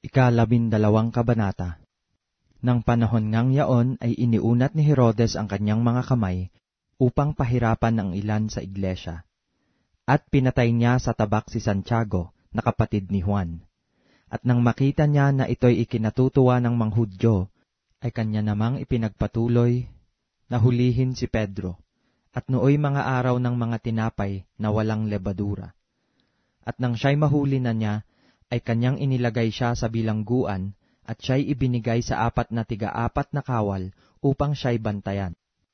Ika-12 kabanata. Nang panahon ngang yaon ay iniunat ni Herodes ang kanyang mga kamay upang pahirapan ang ilan sa iglesia. At pinatay niya sa tabak si Santiago, na kapatid ni Juan. At nang makita niya na ito'y ikinatutuwa ng mga Hudyo, ay kanya namang ipinagpatuloy na hulihin si Pedro, at nooy mga araw ng mga tinapay na walang lebadura. At nang siya'y mahuli na niya, ay kanyang inilagay siya sa bilangguan, at siya'y ibinigay sa 4 na tiga-4 na kawal upang siya'y bantayan,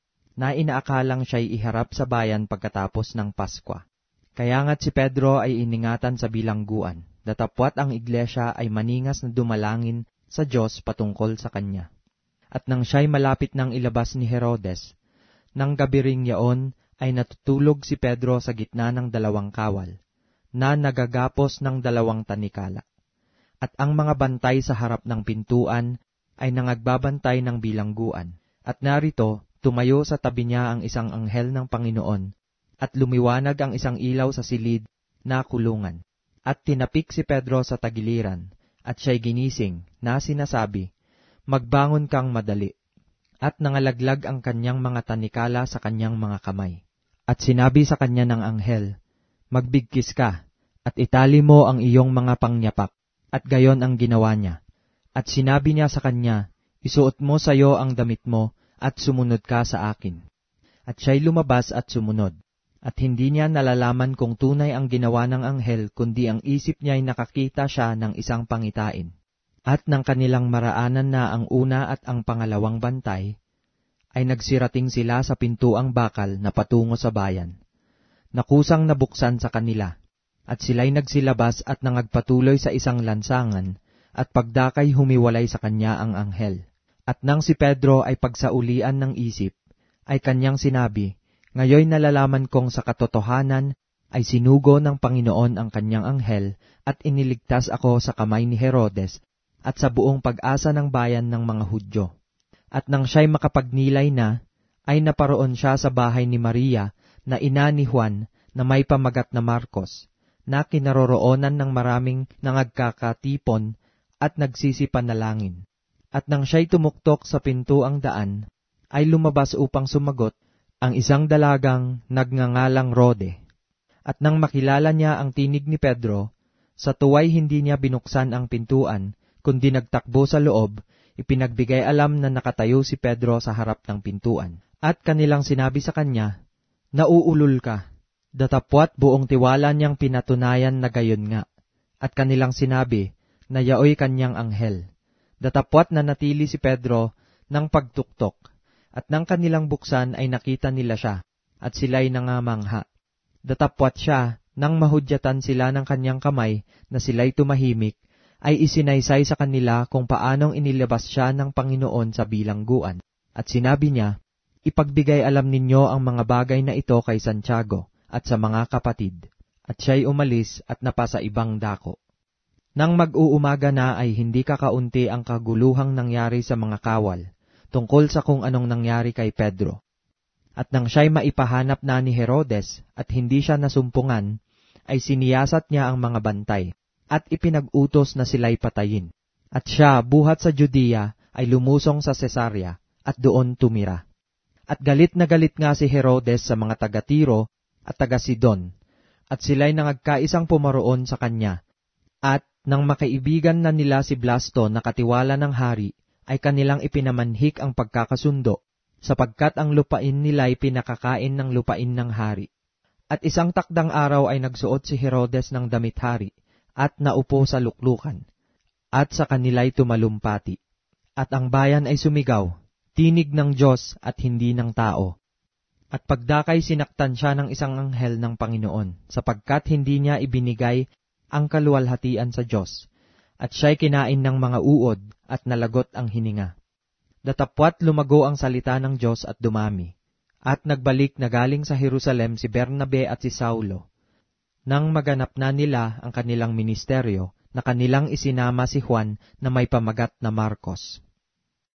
na inaakalang siya'y iharap sa bayan pagkatapos ng Paskwa. Kaya nga't si Pedro ay iningatan sa bilangguan, datapwat ang iglesia ay maningas na dumalangin sa Diyos patungkol sa kanya. At nang siya'y malapit ng ilabas ni Herodes, nang gabi ring yaon ay natutulog si Pedro sa gitna ng 2 kawal, na nagagapos ng 2 tanikala. At ang mga bantay sa harap ng pintuan ay nangagbabantay ng bilangguan. At narito, tumayo sa tabi niya ang isang anghel ng Panginoon, at lumiwanag ang isang ilaw sa silid na kulungan. At tinapik si Pedro sa tagiliran, at siya'y ginising, na sinasabi, "Magbangon kang madali." At nangalaglag ang kanyang mga tanikala sa kanyang mga kamay. At sinabi sa kanya ng anghel, "Magbigkis ka, at itali mo ang iyong mga pangyapak." At gayon ang ginawa niya. At sinabi niya sa kanya, "Isuot mo sayo ang damit mo, at sumunod ka sa akin." At siya'y lumabas at sumunod. At hindi niya nalalaman kung tunay ang ginawa ng anghel, kundi ang isip niya'y nakakita siya ng isang pangitain. At nang kanilang maraanan na ang una at ang pangalawang bantay, ay nagsirating sila sa pintuang bakal na patungo sa bayan. Nakusang nabuksan sa kanila, at sila'y nagsilabas at nangagpatuloy sa isang lansangan, at pagdakay humiwalay sa kanya ang anghel. At nang si Pedro ay pagsaulian ng isip, ay kanyang sinabi, "Ngayoy nalalaman kong sa katotohanan ay sinugo ng Panginoon ang kanyang anghel, at iniligtas ako sa kamay ni Herodes, at sa buong pag-asa ng bayan ng mga Hudyo." At nang siya'y makapagnilay na, ay naparoon siya sa bahay ni Maria, na ina ni Juan, na may pamagat na Marcos, na kinaroroonan ng maraming nangagkakatipon at nagsisipanalangin. At nang siya'y tumuktok sa pintuang daan, ay lumabas upang sumagot ang isang dalagang nagngangalang Rode. At nang makilala niya ang tinig ni Pedro, sa tuwa'y hindi niya binuksan ang pintuan, kundi nagtakbo sa loob, ipinagbigay alam na nakatayo si Pedro sa harap ng pintuan. At kanilang sinabi sa kanya, "Nauulol ka." Datapwat buong tiwala niyang pinatunayan na gayon nga. At kanilang sinabi na yaoy kanyang anghel. Datapwat na natili si Pedro ng pagtuktok, at nang kanilang buksan ay nakita nila siya, at sila'y nangamangha. Datapwat siya, nang mahudyatan sila ng kanyang kamay na sila'y tumahimik, ay isinaysay sa kanila kung paanong inilabas siya ng Panginoon sa bilangguan. At sinabi niya, "Ipagbigay alam ninyo ang mga bagay na ito kay Santiago at sa mga kapatid." At siya'y umalis at napasa ibang dako. Nang mag-uumaga na ay hindi kakaunti ang kaguluhang nangyari sa mga kawal, tungkol sa kung anong nangyari kay Pedro. At nang siya'y maipahanap na ni Herodes at hindi siya nasumpungan, ay siniyasat niya ang mga bantay, at ipinag-utos na sila'y patayin. At siya, buhat sa Judea, ay lumusong sa Cesarea, at doon tumira. At galit na galit nga si Herodes sa mga taga-Tiro at taga-Sidon, at sila'y nangagkaisang pumaroon sa kanya. At nang makaibigan na nila si Blasto na katiwala ng hari, ay kanilang ipinamanhik ang pagkakasundo, sapagkat ang lupain nila'y pinakakain ng lupain ng hari. At isang takdang araw ay nagsuot si Herodes ng damit hari, at naupo sa luklukan, at sa kanila'y tumalumpati. At ang bayan ay sumigaw, "Tinig ng Diyos at hindi ng tao." At pagdakay sinaktan siya ng isang anghel ng Panginoon, sapagkat hindi niya ibinigay ang kaluwalhatian sa Diyos, at siya'y kinain ng mga uod, at nalagot ang hininga. Datapwat lumago ang salita ng Diyos at dumami, at nagbalik na galing sa Jerusalem si Bernabe at si Saulo. Nang maganap na nila ang kanilang ministeryo, na kanilang isinama si Juan na may pamagat na Marcos.